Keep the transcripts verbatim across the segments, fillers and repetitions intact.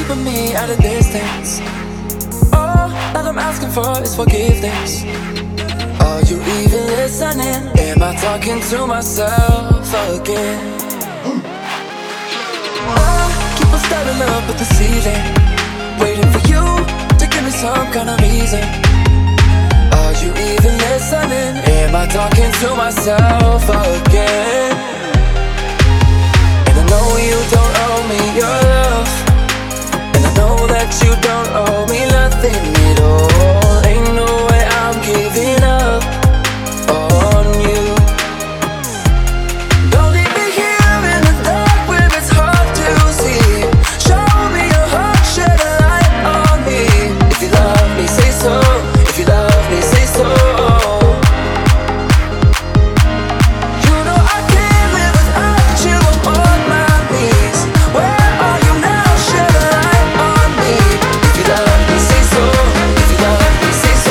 keeping me at a distance. All that I'm asking for is forgiveness. Are you even listening? Am I talking to myself again? I keep on staring up at the ceiling, waiting for you to give me some kind of reason. Are you even listening? Am I talking to myself again? And I know you don't owe me your love, and I know that you don't owe me nothing at all. Ain't no way I'm giving up on you. Don't leave me here in the dark where it's hard to see. Show me your heart, shed a light on me. If you love me, say so. If you love me, say so. You know I can't live without you on my knees. Where are you now? Shed a light on me. If you love me, say so. If you love me, say so.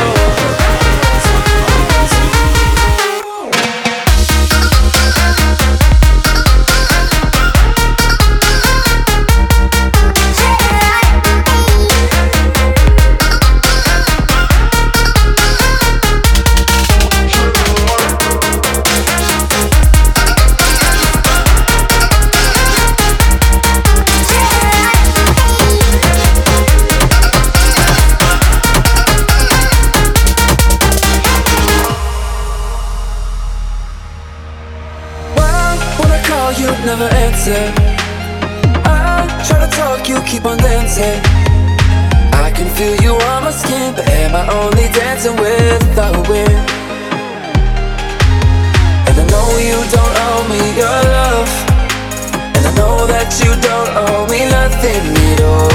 Well, when I call, you never answer. I try to talk, you keep on dancing. I can feel you on my skin, but am I only dancing with the wind? And I know you don't owe me your love, and I know that you don't owe me nothing at all.